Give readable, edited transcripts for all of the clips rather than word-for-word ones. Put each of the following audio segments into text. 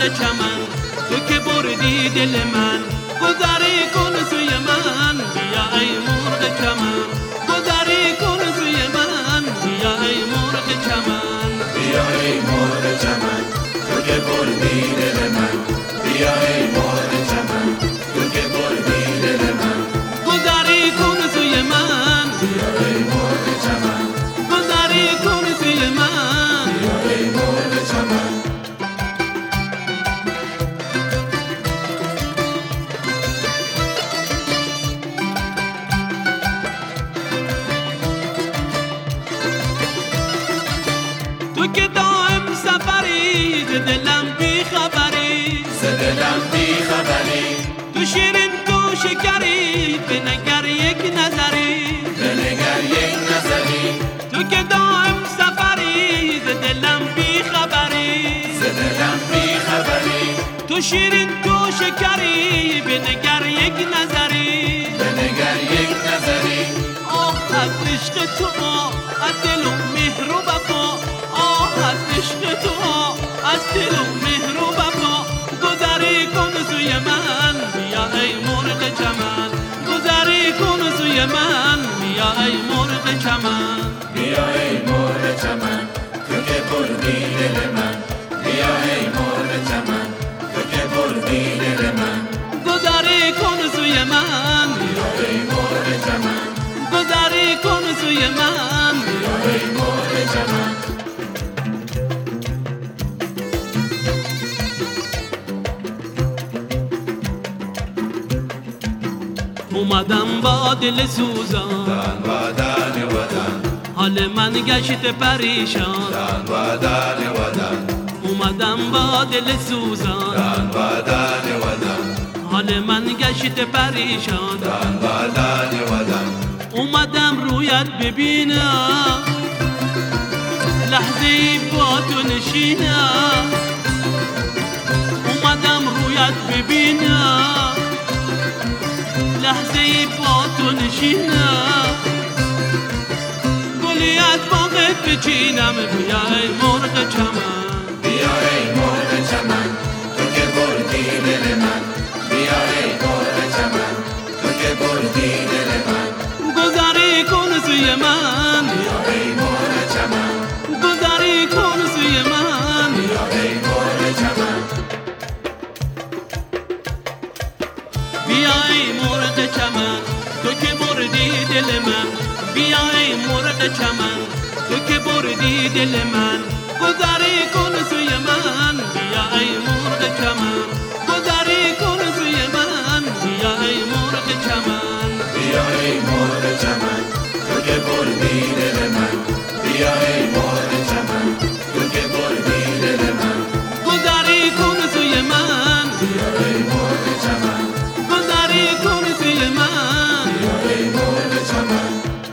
چمن، تو که بردی دل من، گذری کن سوی من، بیا ای مرغ چمن، گذری کن سوی من، بیا ای مرغ چمن، بیا ای مرغ چمن، تو که بردی دل من، بیا ای مرغ چمن، تو که بردی دل من، گذری کن سوی من، بیا ای مرغ چمن، گذری کن سوی من، بیا ای مرغ چمن. تو که دائم سفری، ز دلم بی خبری، ز دلم بی خبری، تو شیرین تو شکری، بنگر یک نظری، بنگر یک نظری، تو که دائم سفری، ز دلم بی خبری، ز دلم بی خبری، تو شیرین تو شکری، بنگر یک نظری، بنگر یک نظری. آه از عشق تو، از دل و مهر و وفا، آه از عشق تو، از دل و مهر و وفا، گذری کن سوی من، بیا ای مرغ چمن، گذری کن سوی من، بیا ای مرغ چمن، بیا ای مرغ چمن، تو که بردی دل من، بیا ای مرغ چمن، تو که بردی دل من، گذری کن سوی من، بیا ای مرغ چمن، گذری کن سوی من، بیا ای مرغ چمن. اومدم با دل سوزان، دان ودان ودان، حال من گشت پریشان، دان ودان ودان، اومدم با دل سوزان، دان ودان ودان، حال من گشت پریشان، دان ودان ودان، اومدم رویت ببینم، لحظه ای با تو نشینم، اومدم رویت ببینم، لحظه ای با تو نشینم، گلی از باغت بچینم، بیا ای مرغ چمن، بیا ای مرغ چمن، تو که بردی دل من، بیا ای مرغ چمن، تو که بردی دل من، گذری کن سوی من، بیا ای مرغ چمن، گذری کن سوی من، بیا ای مرغ چمن. بیا ای مرغ چمن، تو که بردی دل من، بیا ای مرغ چمن، تو که بردی دل من، گذری کن سوی من، بیا ای مرغ چمن، گذری کن سوی من، بیا ای مرغ چمن، بیا ای مرغ چمن، تو که بردی دل من، بیا ای مرغ چمن، تو که بردی دل من، گذری کن سوی من، بیا ای مرغ چمن، گذری کن سوی من، بیا ای مرغ چمن.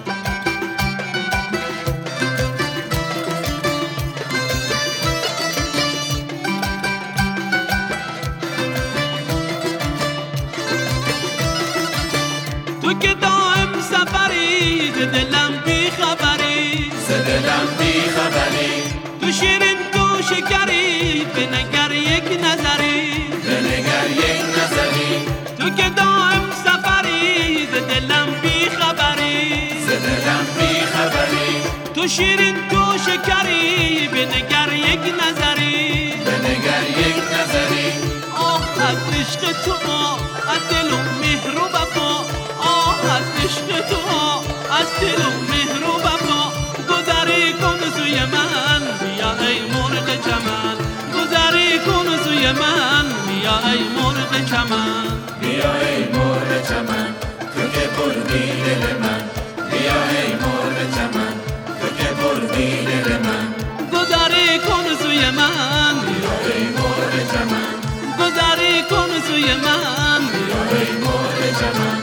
تو که دائم سفری، ز دلم بی خبری، ز دلم بی خبری، تو شیرین تو شکری، بنگر یک نظری، بنگر یک نظری، تو که دائم سفری، ز دلم بی خبری، ز دلم بی خبری، تو شیرین تو شکری، بنگر یک نظری، بنگر یک نظری، آه از عشق تو، از دل و مهر و وفا، آه از عشق تو، از دل و مهر و وفا، گذری کن سوی من، بیا ای مرغ چمن، گذری کن سوی من، بیا ای مرغ چمن، بیا ای مرغ چمن، تو که بردی دل من، بیا ای مرغ چمن، تو که بردی دل من، گذری کن سوی من، بیا ای مرغ چمن، گذری کن سوی من، بیا ای مرغ چمن.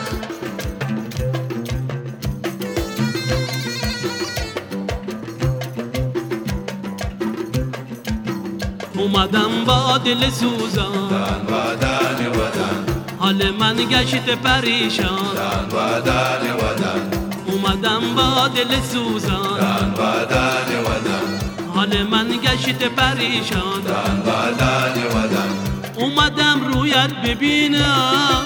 اومدم با دل سوزان، دان ودان ودان، حال من گشت پریشان، دان ودان ودان، اومدم با دل سوزان، دان ودان ودان، حال من گشت پریشان، دان ودان ودان، اومدم رویت ببینم،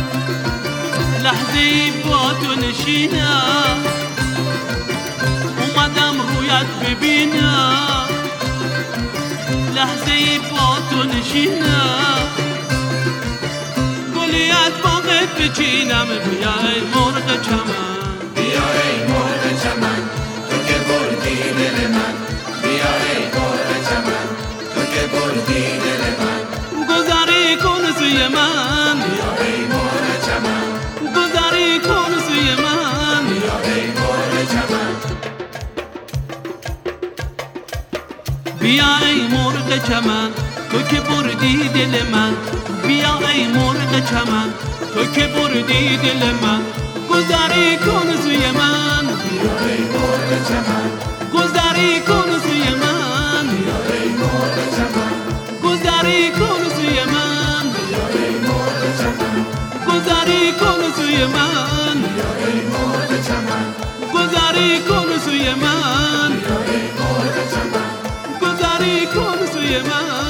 لحظه با تو نشینم. اومدم رویت ببینم، لحظه با تو نشینم. گلیت باغت بچینم، بیا ای مرغ چمن، بیا ای مرغ چمن، تو که بردی دل من. بیا ای مرغ چمن، تو که بردی دل من. گذری کن سوی من، بیا ای مرغ چمن، گذری کن سوی من. بیا ای مرغ چمن. بیا ای مرغ چمن، تو که بردی دل من. بیا ای مرغ چمن، تو که بردی دل من. گذری کن سوی من، بیا ای مرغ چمن، گذری کن سوی من. بیا ای مرغ چمن، گذری کن سوی من، بیا ای مرغ چمن، گذری کن سوی من. بیا ای مرغ چمن، گذری کن سوی من، بیا ای مرغ چمن. گذری کن سوی من.